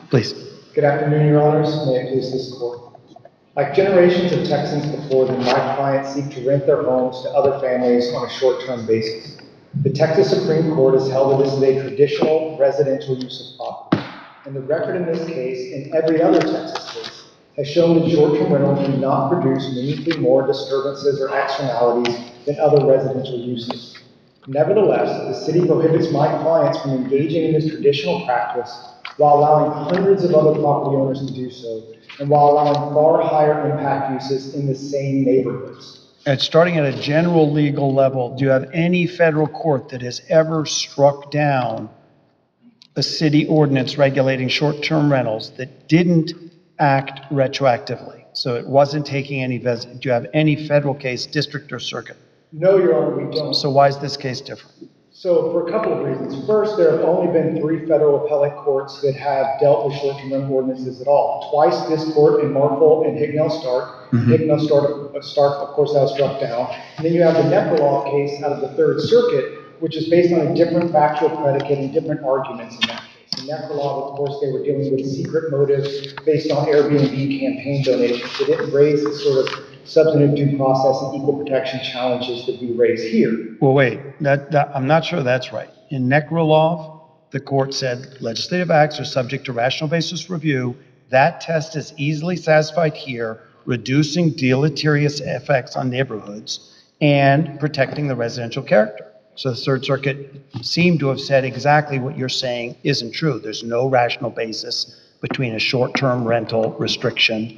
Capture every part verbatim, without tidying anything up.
Please. Good afternoon, Your Honors. May it please this court. Like generations of Texans before them, my clients seek to rent their homes to other families on a short-term basis. The Texas Supreme Court has held that this is a traditional residential use of property. And the record in this case, and every other Texas case, has shown that short-term rentals do not produce meaningfully more disturbances or externalities than other residential uses. Nevertheless, the city prohibits my clients from engaging in this traditional practice while allowing hundreds of other property owners to do so, and while allowing far higher impact uses in the same neighborhoods. And starting at a general legal level, do you have any federal court that has ever struck down a city ordinance regulating short-term rentals that didn't act retroactively? So it wasn't taking any, vis- do you have any federal case, district or circuit? No, Your Honor, we don't. So why is this case different? So for a couple of reasons. First, there have only been three federal appellate courts that have dealt with short-term rental ordinances at all. Twice this court in Marfil and Hicknell Stark. Mm-hmm. Hicknell Stark, uh, Stark, of course, that was struck down. And then you have the Nekralov case out of the Third Circuit, which is based on a different factual predicate and different arguments in that case. In Nekralov, of course, they were dealing with secret motives based on Airbnb campaign donations. They didn't raise the sort of substantive due process and equal protection challenges that we raise here. Well, wait, that, that, I'm not sure that's right. In Nekralov, the court said legislative acts are subject to rational basis review. That test is easily satisfied here, reducing deleterious effects on neighborhoods and protecting the residential character. So the Third Circuit seemed to have said exactly what you're saying isn't true. There's no rational basis between a short-term rental restriction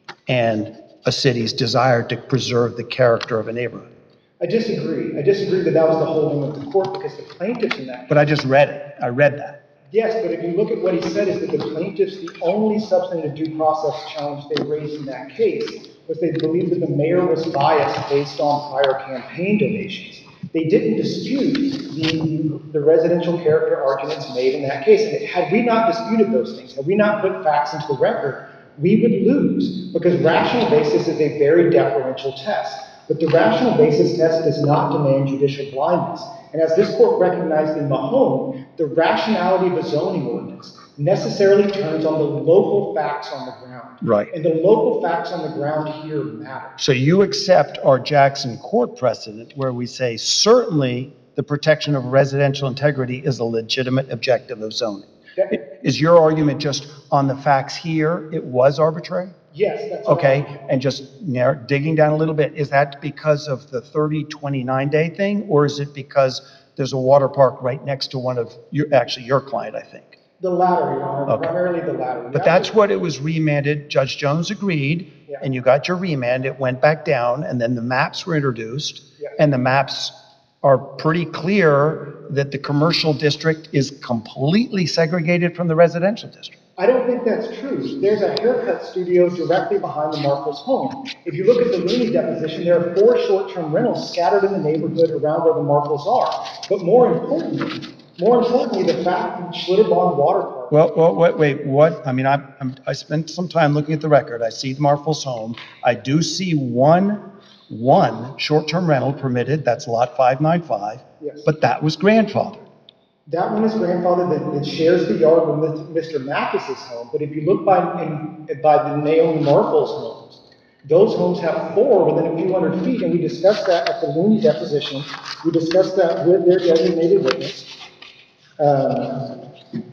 and a city's desire to preserve the character of a neighborhood. I disagree. I disagree that that was the holding of the court because the plaintiffs in that case. But I just read it. I read that. Yes, but if you look at what he said is that the plaintiffs, the only substantive due process challenge they raised in that case was they believed that the mayor was biased based on prior campaign donations. They didn't dispute the, the residential character arguments made in that case. And had we not disputed those things, had we not put facts into the record, we would lose because rational basis is a very deferential test. But the rational basis test does not demand judicial blindness. And as this court recognized in Mahone, the rationality of a zoning ordinance necessarily turns on the local facts on the ground. Right. And the local facts on the ground here matter. So you accept our Jackson court precedent where we say certainly the protection of residential integrity is a legitimate objective of zoning. That, is your argument just on the facts here, it was arbitrary? Yes, that's okay. Right. And just narrow, digging down a little bit, is that because of the thirty twenty-nine day thing, or is it because there's a water park right next to one of your, actually your client, I think? The latter, Your Honor, okay. Primarily the latter. But that's what it was remanded. Judge Jones agreed, yeah. And you got your remand. It went back down, and then the maps were introduced, yeah. And the maps are pretty clear that the commercial district is completely segregated from the residential district. I don't think that's true. There's a haircut studio directly behind the Marfil's home. If you look at the Looney deposition, there are four short-term rentals scattered in the neighborhood around where the Marfils are. But more importantly, more importantly, the fact that Schlitterbahn Water Park. Well, well, wait, wait, what? I mean, I, I'm, I spent some time looking at the record. I see the Marfil's home. I do see one, one short-term rental permitted. That's lot five ninety-five. Yes. But that was grandfathered. That one is grandfathered that, that shares the yard with Mister Mathes's home. But if you look by in, by the Naomi Marfil's homes, those homes have four within a few hundred feet, and we discussed that at the Looney deposition. We discussed that with their designated witness. Um,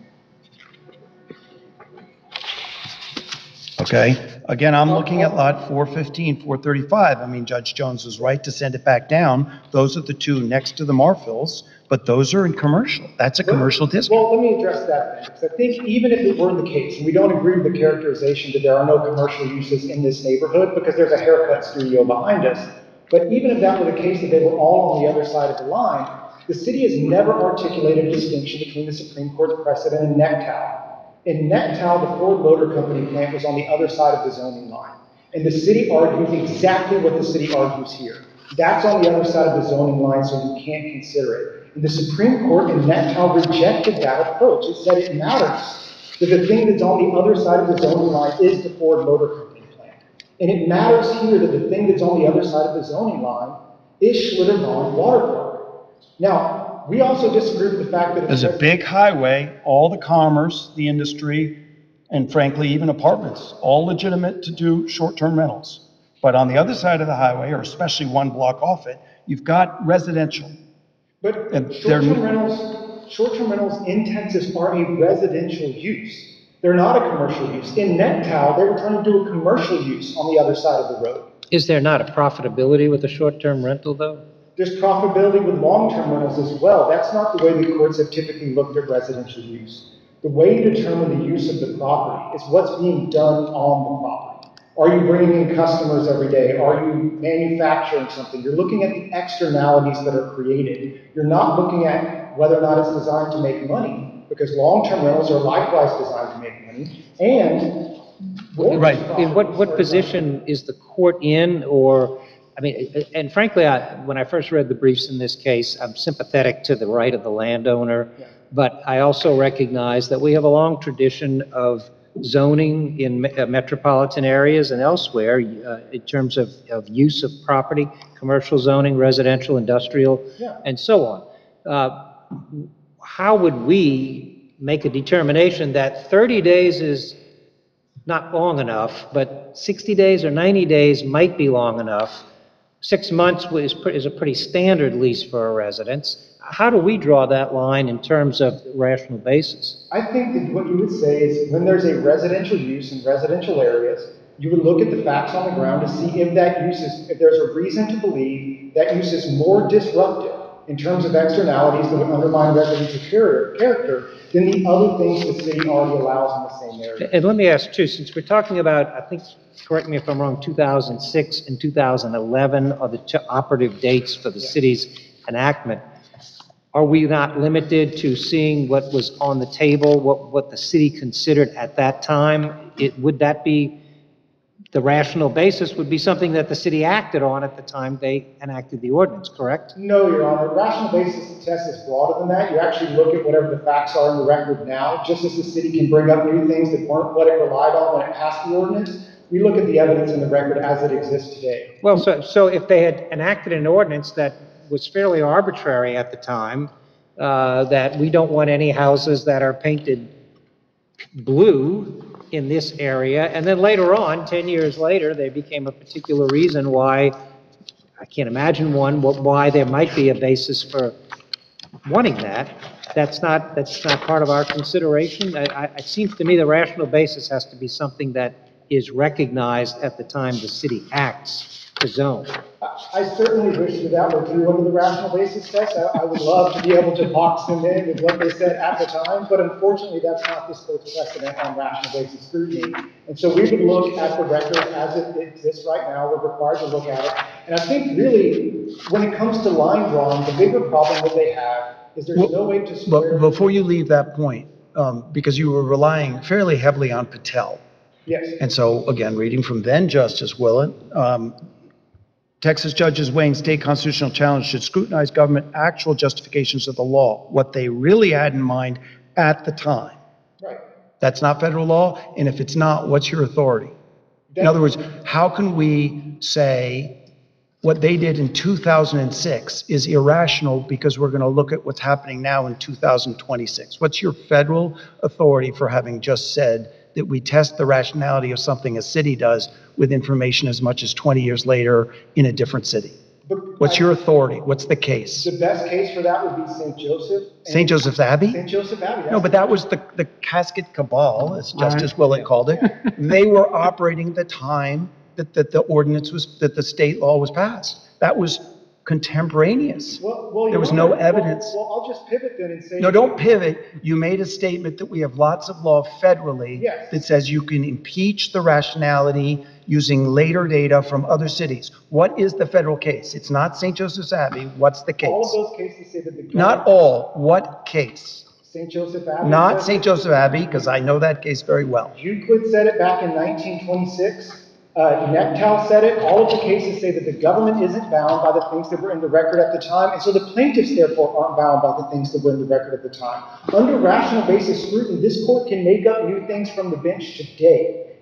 okay. Again, I'm looking at lot four fifteen, four thirty-five. I mean, Judge Jones was right to send it back down. Those are the two next to the Marfils, but those are in commercial. That's a commercial district. Well, let me address that then, because I think even if it were the case, and we don't agree with the characterization that there are no commercial uses in this neighborhood because there's a haircut studio behind us, but even if that were the case that they were all on the other side of the line, the city has never articulated a distinction between the Supreme Court's precedent and Nectow. In Nectow, the Ford Motor Company plant was on the other side of the zoning line. And the city argues exactly what the city argues here. That's on the other side of the zoning line, so you can't consider it. And the Supreme Court in Nectow rejected that approach. It said it matters that the thing that's on the other side of the zoning line is the Ford Motor Company plant. And it matters here that the thing that's on the other side of the zoning line is Schlitterbahn Water Park. Now, we also disagree with the fact that there's a big highway, all the commerce, the industry, and frankly, even apartments, all legitimate to do short-term rentals. But on the other side of the highway, or especially one block off it, you've got residential. But And short-term they're- rentals, short-term rentals in Texas are a residential use. They're not a commercial use. In Nectal, they were trying to do a commercial use on the other side of the road. Is there not a profitability with a short-term rental, though? There's profitability with long-term rentals as well. That's not the way the courts have typically looked at residential use. The way you determine the use of the property is what's being done on the property. Are you bringing in customers every day? Are you manufacturing something? You're looking at the externalities that are created. You're not looking at whether or not it's designed to make money, because long-term rentals are likewise designed to make money. And Right. In what, what position is the court in, or, I mean, and frankly, I, when I first read the briefs in this case, I'm sympathetic to the right of the landowner, Yeah. but I also recognize that we have a long tradition of zoning in me- uh, metropolitan areas and elsewhere uh, in terms of, of use of property, commercial zoning, residential, industrial, Yeah. and so on. Uh, How would we make a determination that thirty days is not long enough, but sixty days or ninety days might be long enough? Six months is, pre- is a pretty standard lease for a residence. How do we draw that line in terms of rational basis? I think that what you would say is when there's a residential use in residential areas, you would look at the facts on the ground to see if that use is, if there's a reason to believe that use is more disruptive in terms of externalities that would undermine residential char- character than the other things the city already allows in the same area. And let me ask too, since we're talking about, I think, correct me if I'm wrong, two thousand six and two thousand eleven are the two operative dates for the city's enactment. Are we not limited to seeing what was on the table, what, what the city considered at that time? It, would that be, the rational basis would be something that the city acted on at the time they enacted the ordinance, correct? No, Your Honor. Rational basis test is broader than that. You actually look at whatever the facts are in the record now, just as the city can bring up new things that weren't what it relied on when it passed the ordinance. We look at the evidence in the record as it exists today. Well, so, so if they had enacted an ordinance that was fairly arbitrary at the time, uh, that we don't want any houses that are painted blue in this area, and then later on, ten years later, they became a particular reason why, I can't imagine one, wh- why there might be a basis for wanting that. That's not, that's not part of our consideration. I, I, it seems to me the rational basis has to be something that is recognized at the time the city acts to zone. I I certainly wish that that were true under the rational basis test. I, I would love to be able to box them in with what they said at the time, but unfortunately, that's not this court's precedent on rational basis scrutiny. And so we would look at the record as it exists right now. We're required to look at it. And I think really, when it comes to line drawing, the bigger problem that they have is there's Well, no way to square. But before you leave that point, um, because you were relying fairly heavily on Patel. Yes. And so, again, reading from then Justice Willett, um, Texas judges weighing state constitutional challenge should scrutinize government actual justifications of the law, what they really had in mind at the time. Right. That's not federal law, and if it's not, what's your authority? In other words, how can we say what they did in two thousand six is irrational because we're going to look at what's happening now in two thousand twenty-six? What's your federal authority for having just said that we test the rationality of something a city does with information as much as twenty years later in a different city? But What's I- your authority? What's the case? The best case for that would be Saint Joseph. and- Saint Joseph's Abbey? Saint Joseph Abbey. No, that's- but that was the, the casket cabal, as Justice Willett called it. They were operating the time that, that the ordinance was, that the state law was passed. That was contemporaneous. Well, well, There Your was no Honor, well- evidence. Well, I'll just pivot then and say. No, don't pivot. You made a statement that we have lots of law federally Yes. that says you can impeach the rationality using later data from other cities. What is the federal case? It's not Saint Joseph's Abbey. What's the All of case? those cases say that the. Not all. What case? Saint Joseph Abbey. Not says- Saint Joseph Abbey, because I know that case very well. Euclid said it back in nineteen twenty-six. Uh, Nectal said it. All of the cases say that the government isn't bound by the things that were in the record at the time, and so the plaintiffs therefore aren't bound by the things that were in the record at the time. Under rational basis scrutiny, this court can make up new things from the bench today.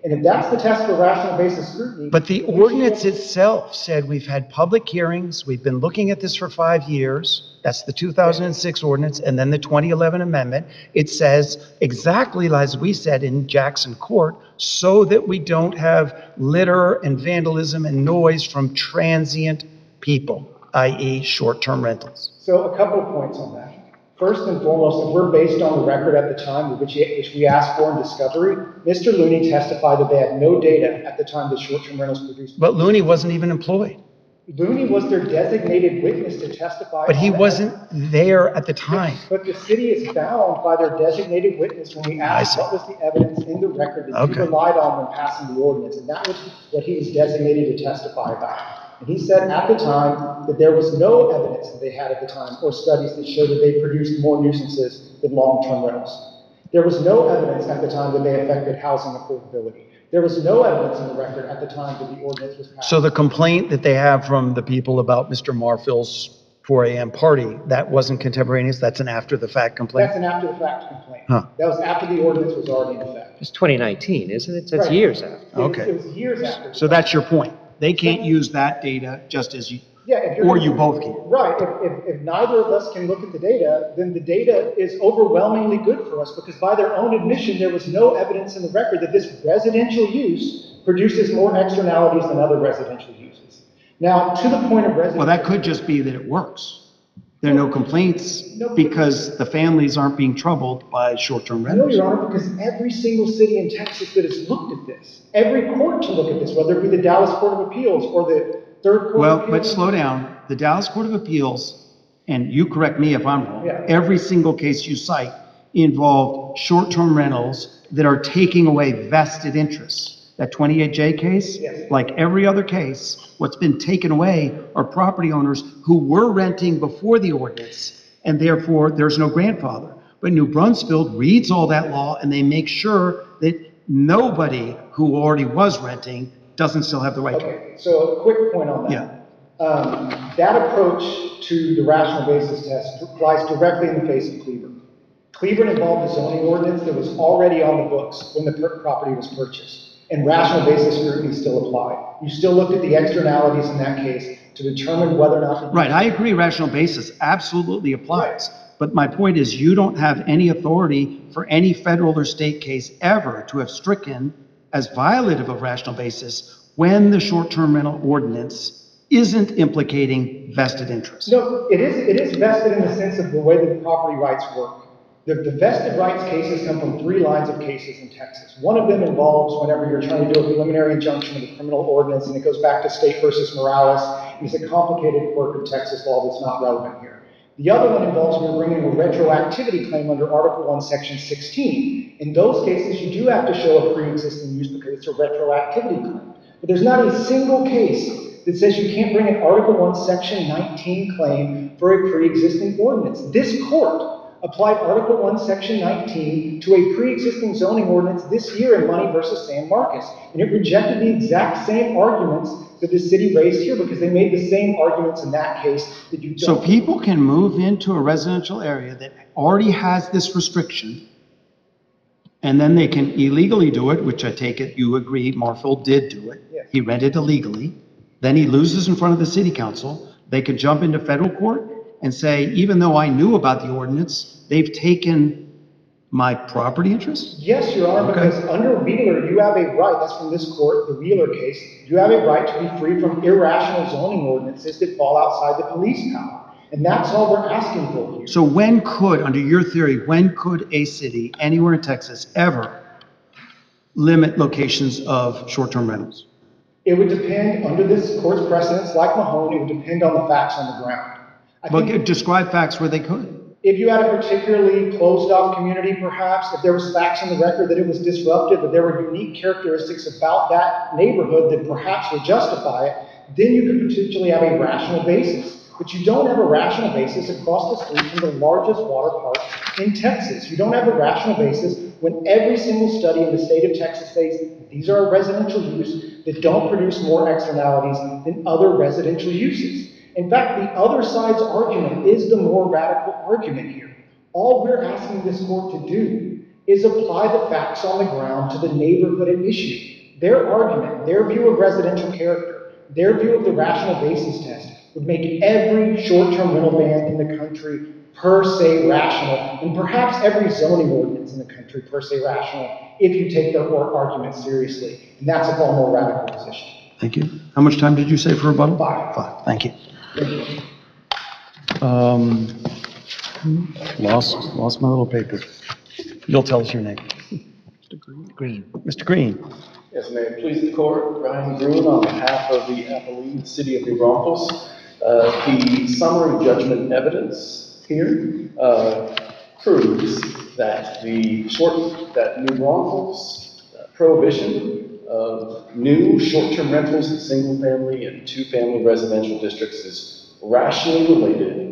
And if that's the test for rational basis scrutiny. But the then we should ordinance look- itself said we've had public hearings, we've been looking at this for five years. That's the two thousand six ordinance, and then the twenty eleven amendment. It says exactly as we said in Jackson Court, so that we don't have litter and vandalism and noise from transient people, that is short-term rentals. So a couple of points on that. First and foremost, if we're based on the record at the time, which, which we asked for in discovery, Mister Looney testified that they had no data at the time the short-term rentals produced. But Looney wasn't even employed. Looney was their designated witness to testify. But he on the- wasn't there at the time. But the city is bound by their designated witness when we asked see. what was the evidence in the record that Okay. you relied on when passing the ordinance, and that was what he was designated to testify about. And he said at the time that there was no evidence that they had at the time or studies that showed that they produced more nuisances than long-term rentals. There was no evidence at the time that they affected housing affordability. There was no evidence in the record at the time that the ordinance was passed. So the complaint that they have from the people about Mister Marfill's four A M party, that wasn't contemporaneous, that's an after-the-fact complaint? That's an after-the-fact complaint. Huh. That was after the ordinance was already in effect. It's twenty nineteen, isn't it? That's Right. years after. It was- Okay. It was years after. So that's your point. They can't use that data just as you, Yeah, if you're or gonna- you both can. Right, if, if, if neither of us can look at the data, then the data is overwhelmingly good for us, because by their own admission, there was no evidence in the record that this residential use produces more externalities than other residential uses. Now, to the point of residential. Well, that could just be that it works. There are no complaints because the families aren't being troubled by short-term No, rentals. Your Honor, because every single city in Texas that has looked at this, every court to look at this, whether it be the Dallas Court of Appeals or the Third Court of Well, Appeals. but slow down. The Dallas Court of Appeals, and you correct me if I'm wrong, Yeah. every single case you cite involved short-term rentals that are taking away vested interests. That twenty-eight J case, Yes. like every other case, what's been taken away are property owners who were renting before the ordinance, and therefore there's no grandfather. But New Brunswick reads all that law and they make sure that nobody who already was renting doesn't still have the right to. Okay, so a quick point on that. Yeah. Um, that approach to the rational basis test applies directly in the face of Cleveland. Cleveland involved a zoning ordinance that was already on the books when the per- property was purchased, and rational basis scrutiny still applied. You still looked at the externalities in that case to determine whether or not. the- Right, I agree, rational basis absolutely applies. But my point is, you don't have any authority for any federal or state case ever to have stricken as violative of rational basis when the short-term rental ordinance isn't implicating vested interests. No, it is, it is vested in the sense of the way that the property rights work. The, the vested rights cases come from three lines of cases in Texas. One of them involves whenever you're trying to do a preliminary injunction with a criminal ordinance, and it goes back to State versus Morales. It's a complicated quirk of Texas law that's not relevant here. The other one involves when you're bringing a retroactivity claim under Article one, Section sixteen. In those cases, you do have to show a pre-existing use because it's a retroactivity claim. But there's not a single case that says you can't bring an Article one, Section nineteen claim for a pre-existing ordinance. This court applied Article one, Section nineteen to a pre-existing zoning ordinance this year in Money versus San Marcos. And it rejected the exact same arguments that the city raised here because they made the same arguments in that case that you don't. So people can move into a residential area that already has this restriction, and then they can illegally do it, which I take it you agree Marfil did do it. Yes. He rented illegally. Then he loses in front of the city council. They could jump into federal court and say, even though I knew about the ordinance, they've taken my property interest? Yes, Your Honor, Okay. because under Wheeler, you have a right, that's from this court, the Wheeler case, you have a right to be free from irrational zoning ordinances that fall outside the police power. And that's all we're asking for here. So when could, under your theory, when could a city anywhere in Texas ever limit locations of short-term rentals? It would depend, under this court's precedents, like Mahone, it would depend on the facts on the ground. I Well, think describe facts where they could. if you had a particularly closed-off community, perhaps, if there was facts on the record that it was disruptive, that there were unique characteristics about that neighborhood that perhaps would justify it, then you could potentially have a rational basis. But you don't have a rational basis across the street from the largest water park in Texas. You don't have a rational basis when every single study in the state of Texas says these are a residential use that don't produce more externalities than other residential uses. In fact, the other side's argument is the more radical argument here. All we're asking this court to do is apply the facts on the ground to the neighborhood at issue. Their argument, their view of residential character, their view of the rational basis test would make every short-term rental ban in the country per se rational, and perhaps every zoning ordinance in the country per se rational, if you take their argument seriously. And that's a far more radical position. Thank you. How much time did you say for rebuttal? Five. Five, thank you. Thank you. Um, lost, lost my little paper. You'll tell us your name. Mister Green. Mister Green. Yes, may it please the court, Ryan Green on behalf of the appellee, City of New Braunfels. Uh, the summary judgment evidence here uh, proves that the short, that New Braunfels uh, prohibition of new short-term rentals in single-family and two-family residential districts is rationally related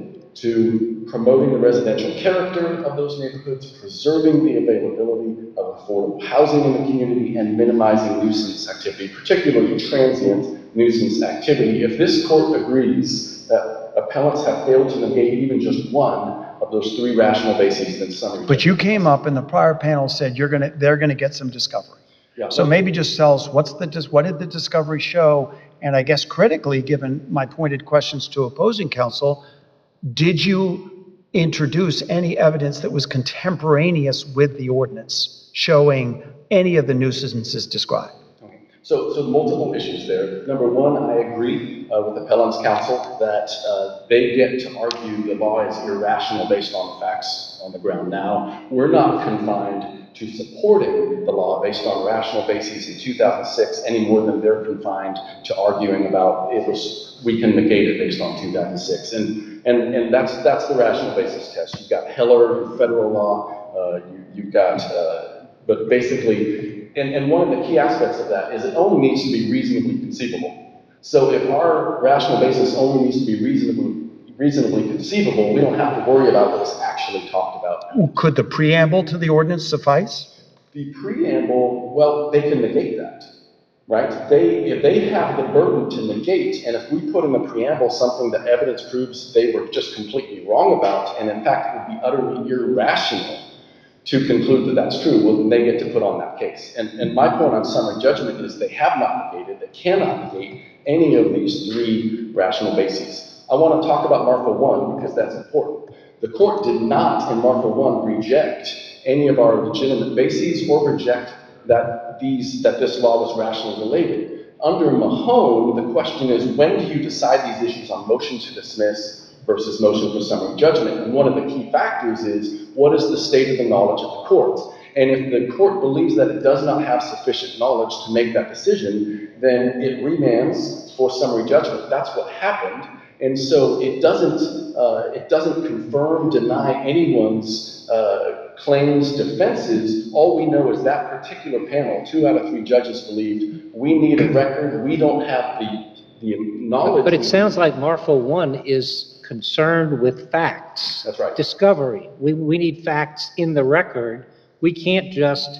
to promoting the residential character of those neighborhoods, preserving the availability of affordable housing in the community, and minimizing nuisance activity, particularly transient nuisance activity. If this court agrees that appellants have failed to negate even just one of those three rational bases, then summary. But you came up in the prior panel, said you're gonna, they're gonna get some discovery. Yeah, So well- maybe just tell us, what's the, dis- what did the discovery show? And I guess critically, given my pointed questions to opposing counsel, did you introduce any evidence that was contemporaneous with the ordinance showing any of the nuisances described? Okay. So, so multiple issues there. Number one, I agree uh, with appellant's counsel that uh, they get to argue the law is irrational based on the facts on the ground now. We're not confined to supporting the law based on rational bases in two thousand six any more than they're confined to arguing about it was, we can negate it based on two thousand six. And And, and that's, that's the rational basis test. You've got Heller, federal law, uh, you, you've got, uh, but basically, and, and one of the key aspects of that is it only needs to be reasonably conceivable. So if our rational basis only needs to be reasonably, reasonably conceivable, we don't have to worry about what's actually talked about. Could the preamble to the ordinance suffice? The preamble, well, they can negate that. Right? They, if they have the burden to negate, and if we put in the preamble something that evidence proves they were just completely wrong about, and in fact it would be utterly irrational to conclude that that's true, well, then they get to put on that case. And, and my point on summary judgment is they have not negated, they cannot negate any of these three rational bases. I want to talk about Marfa one because that's important. The court did not in Marfa one reject any of our legitimate bases or reject that these that this law was rationally related. Under Mahone, the question is, when do you decide these issues on motion to dismiss versus motion for summary judgment? And one of the key factors is, what is the state of the knowledge of the court? And if the court believes that it does not have sufficient knowledge to make that decision, then it remands for summary judgment. That's what happened. And so it doesn't, uh, it doesn't confirm, deny anyone's uh, claims, defenses. All we know is that particular panel, two out of three judges believed, we need a record, we don't have the, the knowledge. But it sounds like Marfa one is concerned with facts. That's right. Discovery. We, we need facts in the record. We can't just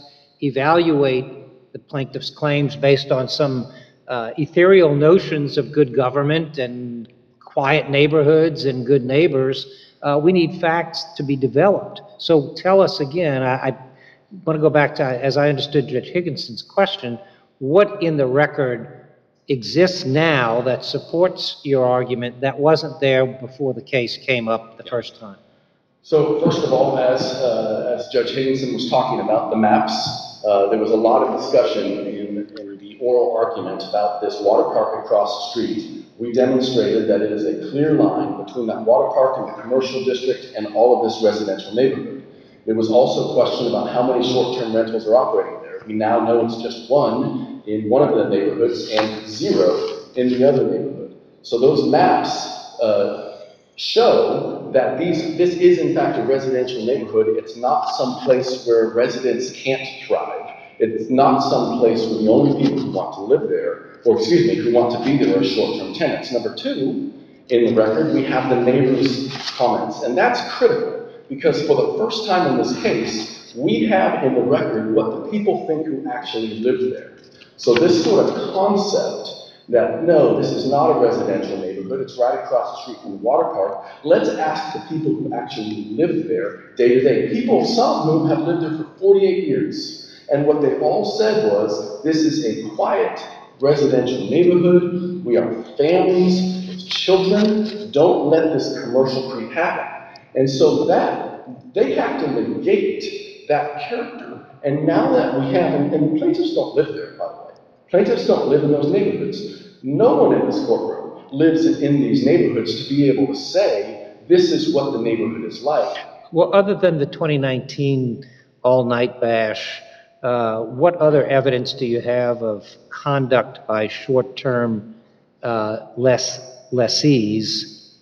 evaluate the plaintiff's claims based on some uh, ethereal notions of good government and quiet neighborhoods and good neighbors. Uh, we need facts to be developed. So tell us again, I, I want to go back to, as I understood Judge Higginson's question, what in the record exists now that supports your argument that wasn't there before the case came up the first time? So first of all, as, uh, as Judge Higginson was talking about the maps, uh, there was a lot of discussion in, in the oral argument about this water park across the street. We demonstrated that it is a clear line between that water park and the commercial district and all of this residential neighborhood. There was also a question about how many short-term rentals are operating there. We now know it's just one in one of the neighborhoods and zero in the other neighborhood. So those maps uh, show that these, this is in fact a residential neighborhood. It's not some place where residents can't thrive. It's not some place where the only people who want to live there, or excuse me, who want to be there are short-term tenants. Number two, in the record, we have the neighbors' comments, and that's critical because for the first time in this case, we have in the record what the people think who actually live there. So this sort of concept that, no, this is not a residential neighborhood, it's right across the street from the water park. Let's ask the people who actually live there day to day. People, some of whom have lived there for forty-eight years. And what they all said was, this is a quiet residential neighborhood. We are families with children. Don't let this commercial creep happen. And so that, they have to negate that character. And now that we have, and, and plaintiffs don't live there, by the way. Plaintiffs don't live in those neighborhoods. No one in this courtroom lives in these neighborhoods to be able to say, this is what the neighborhood is like. Well, other than the twenty nineteen all-night bash, uh, what other evidence do you have of conduct by short-term uh, less lessees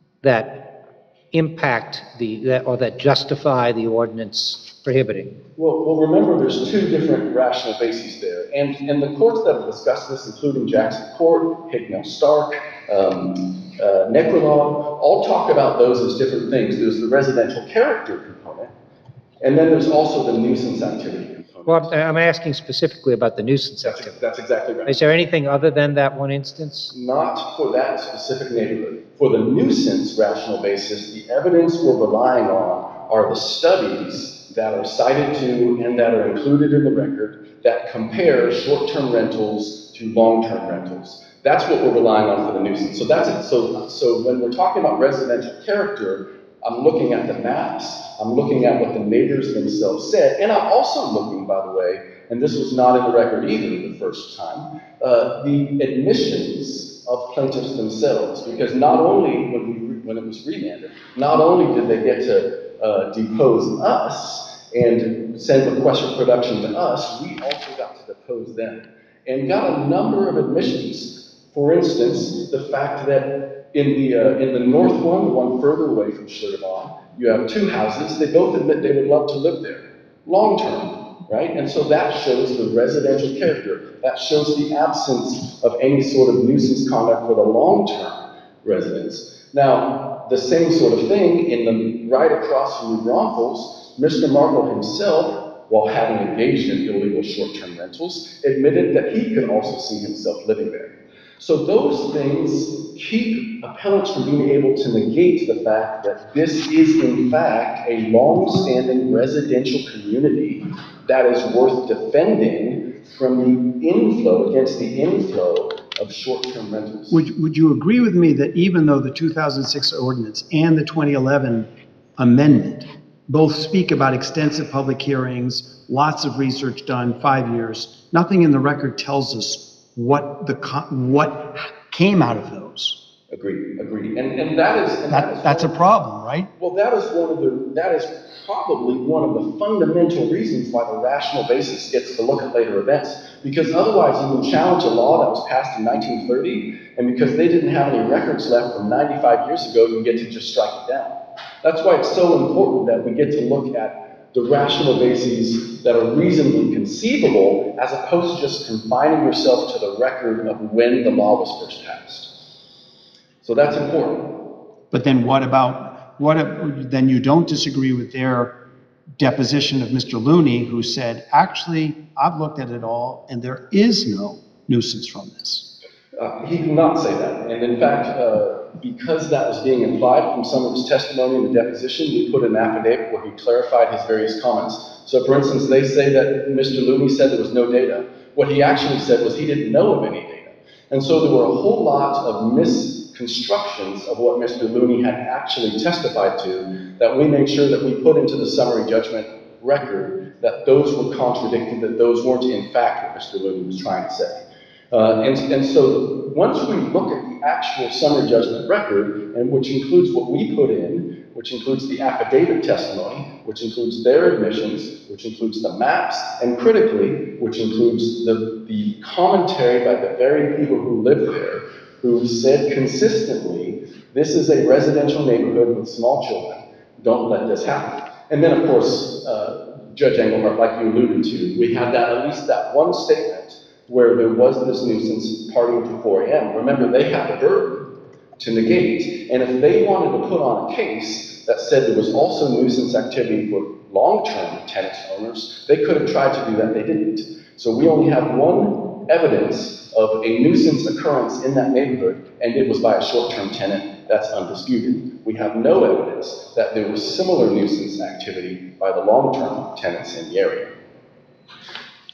that impact the, that, or that justify the ordinance prohibiting? Well, well, remember, there's two different rational bases there, and, and the courts that have discussed this, including Jackson Court, Hicknell Stark, um, uh, Nekrolov, all talk about those as different things. There's the residential character component, and then there's also the nuisance activity component. Well, I'm I'm asking specifically about the nuisance That's, activity. that's exactly right. Is there anything other than that one instance? Not for that specific neighborhood. For the nuisance rational basis, the evidence we're relying on are the studies that are cited to and that are included in the record that compare short-term rentals to long-term rentals. That's what we're relying on for the nuisance. So that's it. So, so when we're talking about residential character, I'm looking at the maps, I'm looking at what the neighbors themselves said, and I'm also looking, by the way, and this was not in the record either the first time, uh, the admissions of plaintiffs themselves, because not only when, we, when it was remanded, not only did they get to uh, depose us and send requests for production to us, we also got to depose them and got a number of admissions. For instance, the fact that in the, uh, in the north one, the one further away from Schlitterbahn, you have two houses. They both admit they would love to live there, long term, right? And so that shows the residential character. That shows the absence of any sort of nuisance conduct for the long-term residents. Now, the same sort of thing in the right across from New Braunfels, Mister Markle himself, while having engaged in illegal short-term rentals, admitted that he could also see himself living there. So those things keep appellants from being able to negate the fact that this is in fact a long-standing residential community that is worth defending from the inflow, against the inflow of short-term rentals. Would, would you agree with me that even though the two thousand six ordinance and the twenty eleven amendment both speak about extensive public hearings, lots of research done, five years, nothing in the record tells us what the, what came out of those? Agreed, agreed. And, and that is... And that, that is that's a of, problem, right? Well, that is one of the, that is probably one of the fundamental reasons why the rational basis gets to look at later events. Because otherwise you would challenge a law that was passed in nineteen thirty, and because they didn't have any records left from ninety-five years ago, you get to just strike it down. That's why it's so important that we get to look at the rational bases that are reasonably conceivable, as opposed to just confining yourself to the record of when the law was first passed. So that's important. But then what about, what if, then you don't disagree with their deposition of Mister Looney, who said, actually, I've looked at it all, and there is no nuisance from this. Uh, he did not say that. And in fact, uh, because that was being implied from some of his testimony in the deposition, we put an affidavit where he clarified his various comments. So for instance, they say that Mister Looney said there was no data. What he actually said was he didn't know of any data. And so there were a whole lot of misconstructions of what Mister Looney had actually testified to that we made sure that we put into the summary judgment record, that those were contradicted, that those weren't in fact what Mister Looney was trying to say. Uh, and, and so once we look at the actual summary judgment record, and which includes what we put in, which includes the affidavit testimony, which includes their admissions, which includes the maps, and critically, which includes the, the commentary by the very people who live there, who said consistently, this is a residential neighborhood with small children, don't let this happen. And then of course, uh, Judge Engelhardt, like you alluded to, we had that, at least that one statement where there was this nuisance partying to four A M Remember, they had the burden to negate, and if they wanted to put on a case that said there was also nuisance activity for long-term tenant owners, they could have tried to do that, they didn't. So we only have one evidence of a nuisance occurrence in that neighborhood, and it was by a short-term tenant. That's undisputed. We have no evidence that there was similar nuisance activity by the long-term tenants in the area.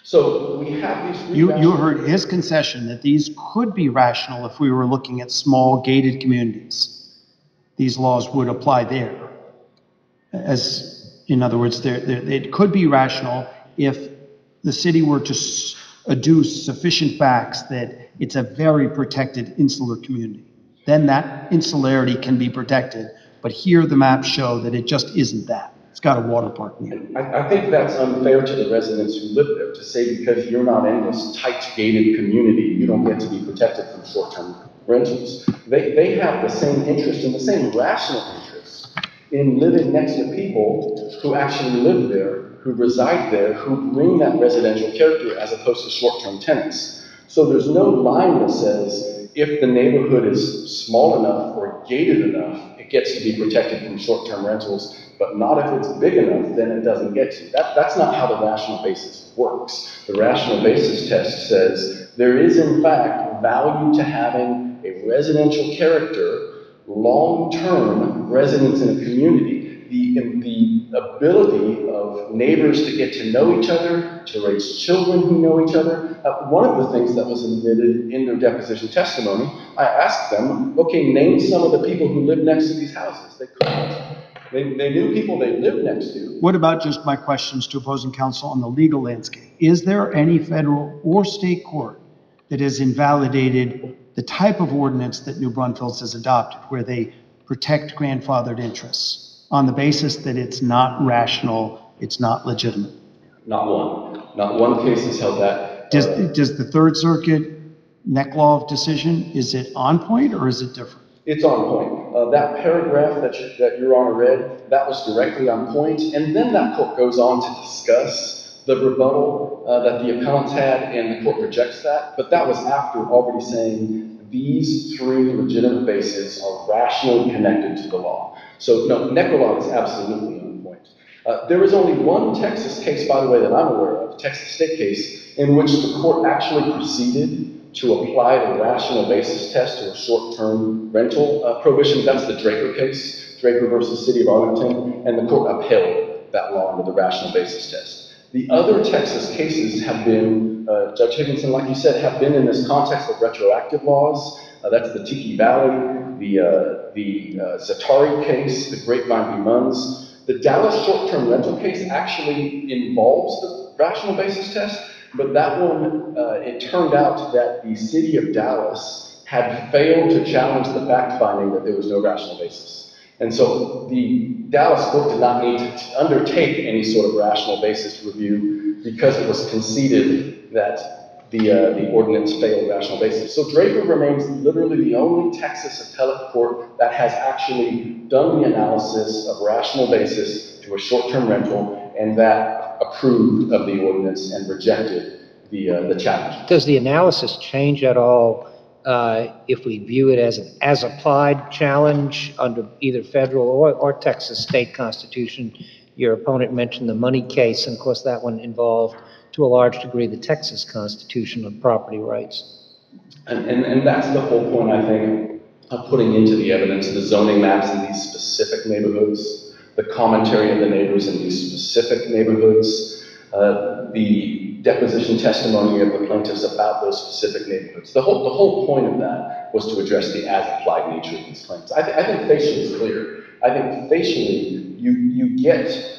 So we have these. three You, you rational- heard his concession that these could be rational if we were looking at small gated communities. These laws would apply there. As, in other words, there, there, it could be rational if the city were to s- adduce sufficient facts that it's a very protected insular community. Then that insularity can be protected, but here the maps show that it just isn't that. It's got a water park near it. I, I think that's unfair to the residents who live there, to say because you're not in this tight gated community, you don't get to be protected from short-term rentals. They, they have the same interest and the same rational interest in living next to people who actually live there, who reside there, who bring that residential character as opposed to short-term tenants. So there's no line that says if the neighborhood is small enough or gated enough, it gets to be protected from short-term rentals, but not if it's big enough, then it doesn't get to. That, that's not how the rational basis works. The rational basis test says there is in fact value to having a residential character, long-term residence in a community, the, the ability of neighbors to get to know each other, to raise children who know each other. Uh, one of the things that was admitted in their deposition testimony, I asked them, okay, name some of the people who live next to these houses. They couldn't. They, they knew people they lived next to. What about just my questions to opposing counsel on the legal landscape? Is there any federal or state court that has invalidated the type of ordinance that New Braunfels has adopted, where they protect grandfathered interests on the basis that it's not rational, it's not legitimate? Not one. Not one case has held that. Does, Uh, does the Third Circuit neck law decision, is it on point or is it different? It's on point. Uh, that paragraph that, you, that Your Honor read, that was directly on point. And then that court goes on to discuss the rebuttal uh, that the appellants had, and the court rejects that. But that was after already saying these three legitimate bases are rationally connected to the law. So no, neck law is absolutely on point. Uh, there is only one Texas case, by the way, that I'm aware of, Texas state case, in which the court actually proceeded to apply the rational basis test to a short-term rental uh, prohibition. That's the Draper case, Draper versus City of Arlington, and the court upheld that law under the rational basis test. The other Texas cases have been, uh, Judge Higginson, like you said, have been in this context of retroactive laws. Uh, that's the Tiki Valley, the, uh, the uh, Zatari case, the Grapevine v. Munns. The Dallas short-term rental case actually involves the rational basis test, but that one, uh, it turned out that the city of Dallas had failed to challenge the fact finding that there was no rational basis. And so the Dallas court did not need to undertake any sort of rational basis review because it was conceded that the, uh, the ordinance failed rational basis. So Draper remains literally the only Texas appellate court that has actually done the analysis of rational basis to a short-term rental and that approved of the ordinance and rejected the, uh, the challenge. Does the analysis change at all uh, if we view it as an as-applied challenge under either federal or, or Texas state constitution? Your opponent mentioned the money case, and of course that one involved to a large degree the Texas Constitution of property rights. And, and, and that's the whole point, I think, of putting into the evidence the zoning maps in these specific neighborhoods, the commentary of the neighbors in these specific neighborhoods, uh, the deposition testimony of the plaintiffs about those specific neighborhoods. The whole, the whole point of that was to address the as-applied nature of these claims. I, th I think facially is clear. I think facially you, you get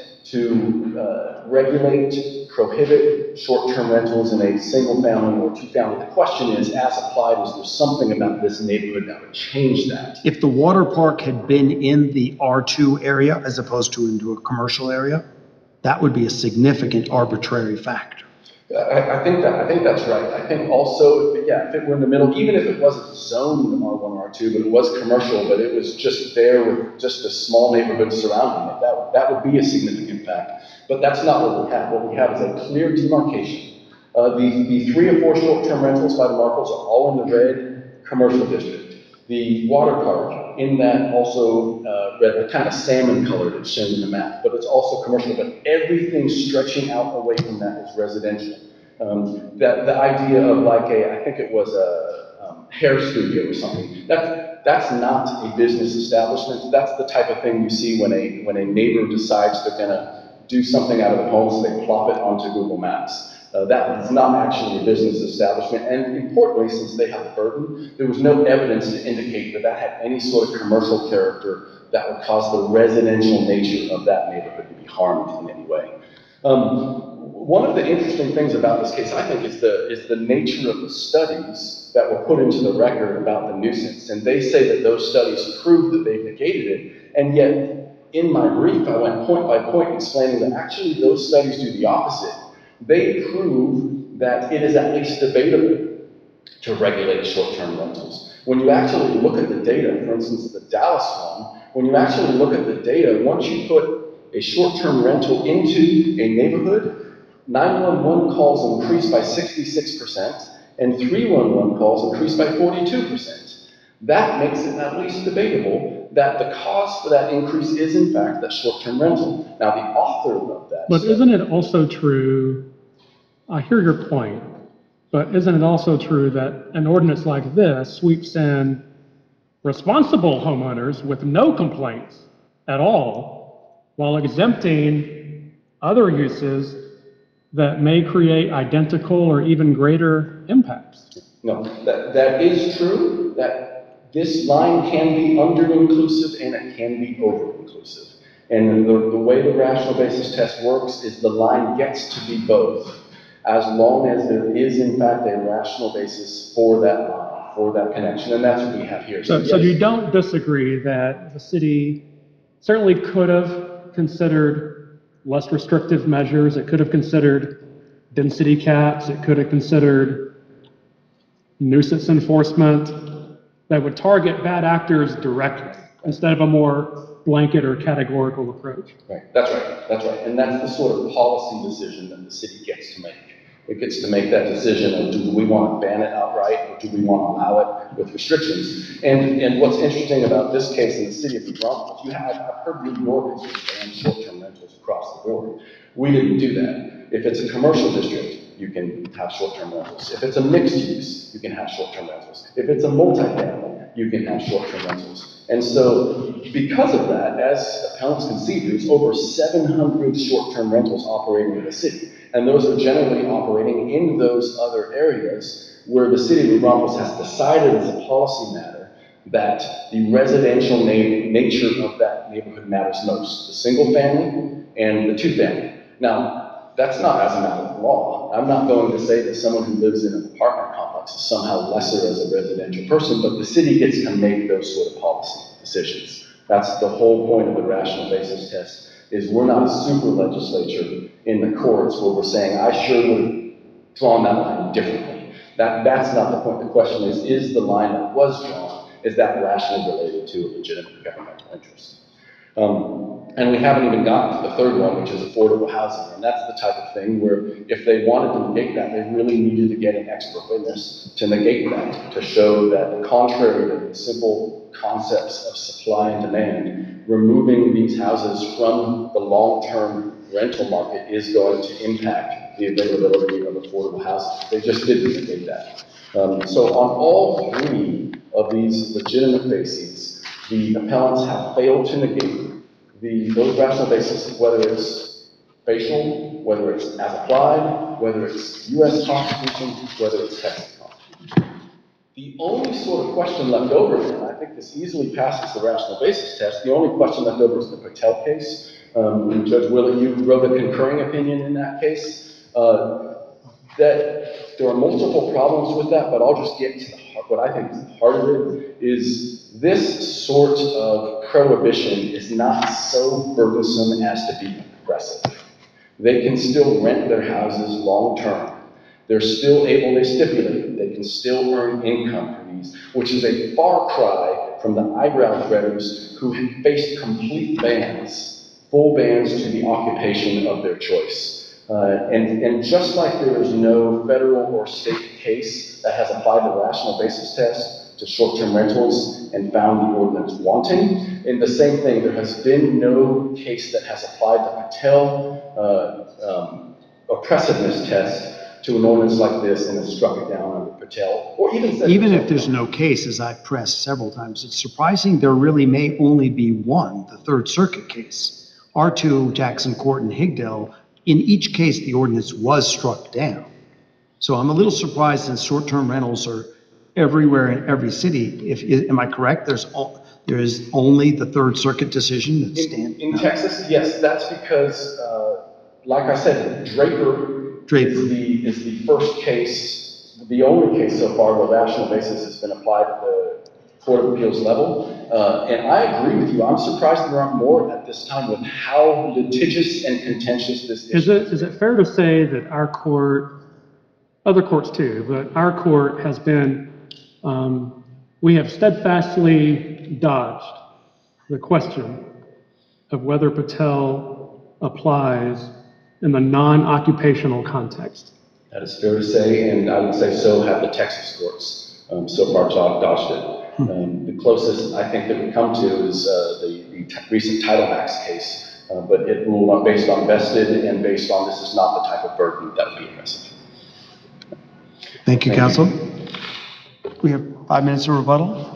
to uh, regulate, prohibit short-term rentals in a single family or two family. The question is, as applied, is there something about this neighborhood that would change that? If the water park had been in the R two area as opposed to into a commercial area, that would be a significant arbitrary factor. I, I think that I think that's right. I think also, yeah, if it were in the middle, even if it wasn't zoned R one, R two, but it was commercial, but it was just there with just a small neighborhood surrounding it, that, that would be a significant fact. But that's not what we have. What we have is a clear demarcation. Uh, the, the three or four short-term rentals by the Markles are all in the red commercial district. The water park in that also uh, red, kind of salmon colored, it's shown in the map, but it's also commercial, but everything stretching out away from that is residential. Um, that, the idea of like a, I think it was a um, hair studio or something, that's, that's not a business establishment. That's the type of thing you see when a, when a neighbor decides they're gonna do something out of the home, so they plop it onto Google Maps. Uh, that is not actually a business establishment, and importantly, since they have the burden, there was no evidence to indicate that that had any sort of commercial character that would cause the residential nature of that neighborhood to be harmed in any way. Um, one of the interesting things about this case, I think, is the, is the nature of the studies that were put into the record about the nuisance. And they say that those studies prove that they've negated it, and yet in my brief, I went point by point explaining that actually those studies do the opposite. They prove that it is at least debatable to regulate short-term rentals. When you actually look at the data, for instance, the Dallas one, when you actually look at the data, once you put a short-term rental into a neighborhood, nine one one calls increased by sixty-six percent, and three one one calls increased by forty-two percent. That makes it at least debatable that the cause for that increase is, in fact, that short-term rental. Now, the author of that But said, isn't it also true, I hear your point, but isn't it also true that an ordinance like this sweeps in responsible homeowners with no complaints at all, while exempting other uses that may create identical or even greater impacts? no, that, that is true, that this line can be under-inclusive and it can be over-inclusive. And the, the way the rational basis test works is the line gets to be both, as long as there is, in fact, a rational basis for that line, for that connection, and that's what we have here. So, so yes. you don't disagree that the city certainly could have considered less restrictive measures, it could have considered density caps, it could have considered nuisance enforcement that would target bad actors directly instead of a more blanket or categorical approach. Right, that's right, that's right. And that's the sort of policy decision that the city gets to make. It gets to make that decision of do we want to ban it outright or do we want to allow it with restrictions. And, and what's interesting about this case in the city of New Brunswick, you have, I've heard New York has banned short-term rentals across the board. We didn't do that. If it's a commercial district, you can have short-term rentals. If it's a mixed use, you can have short-term rentals. If it's a multifamily, you can have short-term rentals. And so because of that, as appellants can see, there's over seven hundred short-term rentals operating in the city. And those are generally operating in those other areas where the city of New Braunfels has decided as a policy matter that the residential na nature of that neighborhood matters most, the single family and the two family. Now, that's not as a matter of law. I'm not going to say that someone who lives in an apartment complex is somehow lesser as a residential person, but the city gets to make those sort of policy decisions. That's the whole point of the rational basis test, is we're not a super legislature in the courts where we're saying, I sure would have drawn that line differently. That, that's not the point. The question is, is the line that was drawn, is that rationally related to a legitimate governmental interest? Um, and we haven't even gotten to the third one, which is affordable housing. And that's the type of thing where if they wanted to negate that, they really needed to get an expert witness to negate that, to show that contrary to the simple concepts of supply and demand, removing these houses from the long-term rental market is going to impact the availability of affordable housing. They just didn't negate that. Um, so on all three of these legitimate bases, the appellants have failed to negate the, those rational bases, whether it's facial, whether it's as applied, whether it's U S Constitution, whether it's Texas Constitution. The only sort of question left over, and I think this easily passes the rational basis test, the only question left over is the Patel case. Um, Judge Willey, you wrote a concurring opinion in that case. Uh, that there are multiple problems with that, but I'll just get to the heart, what I think is the heart of it, is this sort of prohibition is not so burdensome as to be oppressive. They can still rent their houses long-term. They're still able, they stipulate, they can still earn income from these, which is a far cry from the eyebrow threaders who faced complete bans, full bans to the occupation of their choice. Uh, and, and just like there is no federal or state case that has applied the rational basis test to short-term rentals and found the ordinance wanting, in the same thing, there has been no case that has applied the Patel uh, um, oppressiveness test to an ordinance like this and has struck it down under Patel, or even said Even Patel. if there's no case, as I've pressed several times, it's surprising there really may only be one, the Third Circuit case. R two, Jackson Court and Higdell in each case, the ordinance was struck down. So I'm a little surprised since short-term rentals are everywhere in every city. If, am I correct? There's, all- there is only the Third Circuit decision that In, stands? in Texas, yes, that's because, uh, like I said, Draper, Draper. is the, is the first case, the only case so far where rational basis has been applied at the Court of Appeals level. Uh, and I agree with you. I'm surprised there aren't more at this time with how litigious and contentious this Is issue it, is it fair to say that our court, other courts too, but our court has been, um, we have steadfastly dodged the question of whether Patel applies in the non-occupational context? That is fair to say, and I would say so have the Texas courts. Um, so far, John dodged it. Um, the closest I think that we come to is uh, the, the t- recent Title Max case, uh, but it ruled on, based on vested and based on this is not the type of burden that would be excessive. Thank you, Thank counsel. you. We have five minutes of rebuttal.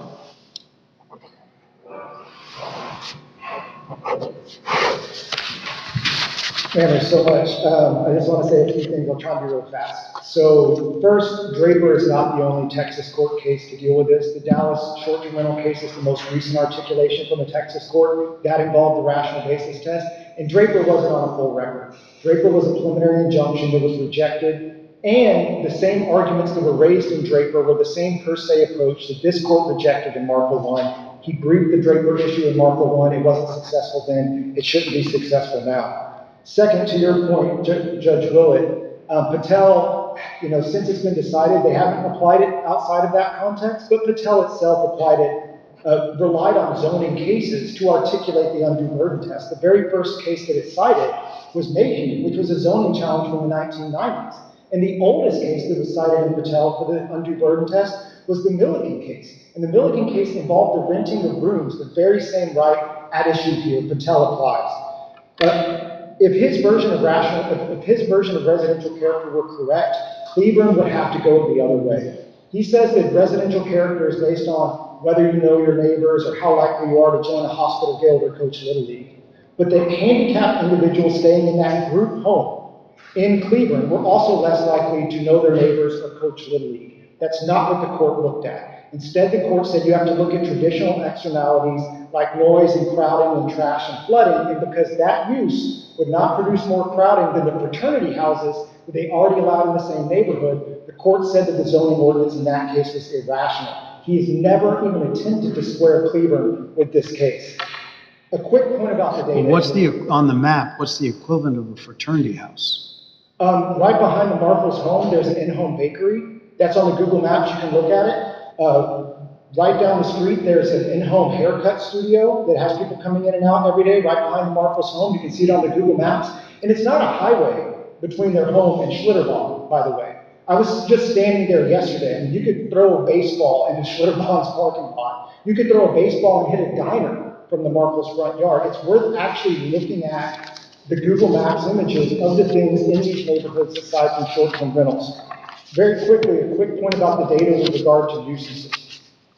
Man, there's so much. Um, I just want to say a few things. I'll try and be real fast. So first, Draper is not the only Texas court case to deal with this. The Dallas short-term rental case is the most recent articulation from the Texas court. That involved the rational basis test. And Draper wasn't on a full record. Draper was a preliminary injunction that was rejected. And the same arguments that were raised in Draper were the same per se approach that this court rejected in Marfa one. He briefed the Draper issue in Marfa one. It wasn't successful then. It shouldn't be successful now. Second, to your point, J- Judge Willett, uh, Patel, you know, since it's been decided, they haven't applied it outside of that context, but Patel itself applied it, uh, relied on zoning cases to articulate the undue burden test. The very first case that it cited was Mayhew, which was a zoning challenge from the nineteen nineties. And the oldest case that was cited in Patel for the undue burden test was the Milligan case. And the Milligan case involved the renting of rooms, the very same right at issue here, Patel applies. Uh, If his version of rational, if, if his version of residential character were correct, Cleburne would have to go the other way. He says that residential character is based on whether you know your neighbors or how likely you are to join a hospital guild or coach Little League. But that handicapped individuals staying in that group home in Cleburne were also less likely to know their neighbors or coach Little League. That's not what the court looked at. Instead, the court said you have to look at traditional externalities like noise and crowding and trash and flooding, and because that use would not produce more crowding than the fraternity houses that they already allowed in the same neighborhood, the court said that the zoning ordinance in that case was irrational. He has never even attempted to square Cleburne with this case. A quick point about the data. Well, what's the, on the map, what's the equivalent of a fraternity house? Um, right behind the Marples home, there's an in-home bakery. That's on the Google Maps. You can look at it. Uh, right down the street, there's an in-home haircut studio that has people coming in and out every day. Right behind the Marples home, you can see it on the Google Maps. And it's not a highway between their home and Schlitterbahn, by the way. I was just standing there yesterday, and you could throw a baseball into Schlitterbahn's parking lot. You could throw a baseball and hit a diner from the Marples front yard. It's worth actually looking at the Google Maps images of the things in these neighborhoods aside from short-term rentals. Very quickly, a quick point about the data with regard to nuisances.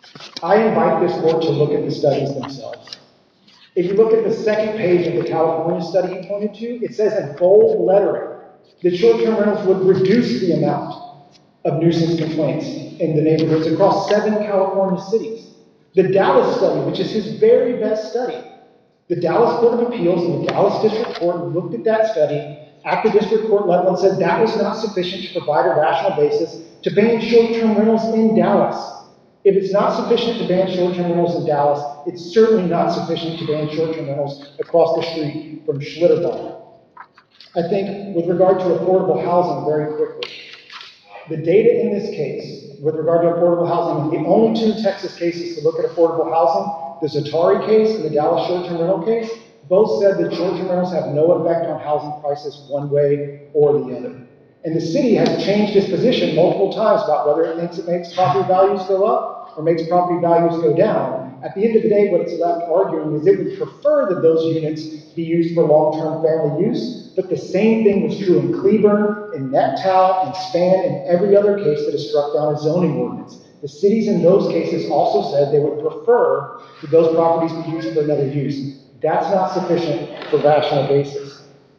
I invite this court to look at the studies themselves. If you look at the second page of the California study he pointed to, it says in bold lettering that short-term rentals would reduce the amount of nuisance complaints in the neighborhoods across seven California cities. The Dallas study, which is his very best study, the Dallas Court of Appeals and the Dallas District Court looked at that study at the district court level and said that was not sufficient to provide a rational basis to ban short-term rentals in Dallas. If it's not sufficient to ban short-term rentals in Dallas, it's certainly not sufficient to ban short-term rentals across the street from Schlitterbahn. I think with regard to affordable housing, very quickly, the data in this case with regard to affordable housing, the only two Texas cases to look at affordable housing, the Zatari case and the Dallas short-term rental case, both said that short-term rentals have no effect on housing prices one way or the other. And the city has changed its position multiple times about whether it thinks it makes property values go up or makes property values go down. At the end of the day, what it's left arguing is it would prefer that those units be used for long-term family use, but the same thing was true in Cleburne, in Nettow, in Span, and every other case that has struck down a zoning ordinance. The cities in those cases also said they would prefer that those properties be used for another use. That's not sufficient for rational basis.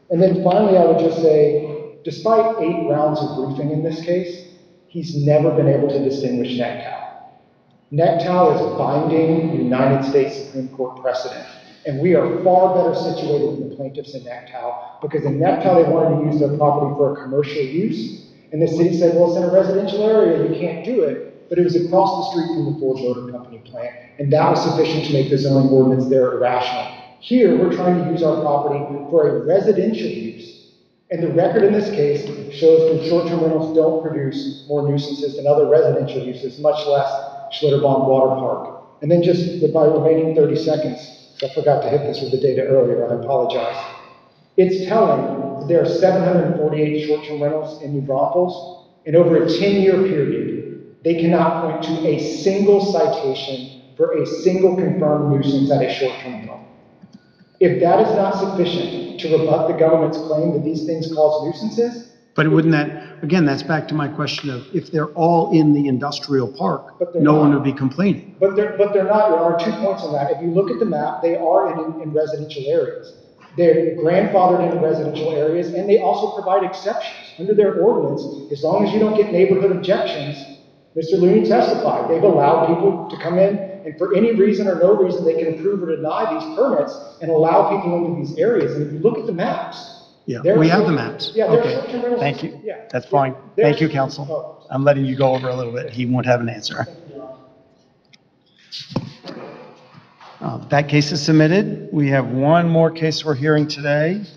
And then finally, I would just say, despite eight rounds of briefing in this case, he's never been able to distinguish NetCal. NetCal is binding United States Supreme Court precedent. And we are far better situated than the plaintiffs in NetCal, because in NetCal, they wanted to use their property for a commercial use. And the city said, well, it's in a residential area, you can't do it. But it was across the street from the Ford Motor Company plant. And that was sufficient to make the zoning ordinance there irrational. Here, we're trying to use our property for a residential use. And the record in this case shows that short-term rentals don't produce more nuisances than other residential uses, much less Schlitterbahn Water Park. And then just with my remaining thirty seconds, I forgot to hit this with the data earlier, I apologize. It's telling that there are seven hundred forty-eight short-term rentals in New Braunfels, and over a ten-year period, they cannot point to a single citation for a single confirmed nuisance at a short-term rental. If that is not sufficient to rebut the government's claim that these things cause nuisances, But wouldn't that, again, that's back to my question of if they're all in the industrial park, But they're no one not. would be complaining. but they're, but they're not, there are two points on that. If you look at the map, they are in, in residential areas. They're grandfathered into residential areas, and they also provide exceptions. Under their ordinance, as long as you don't get neighborhood objections, Mister Looney testified, they've allowed people to come in, and for any reason or no reason, they can approve or deny these permits and allow people into these areas. And if you look at the maps, Yeah, there we are have the short- maps. Yeah, there are Okay. short-term rentals. Thank you. Yeah. That's Yeah. fine. There's- Thank you, counsel. Oh. I'm letting you go over a little bit. He won't have an answer. Uh, That case is submitted. We have one more case we're hearing today.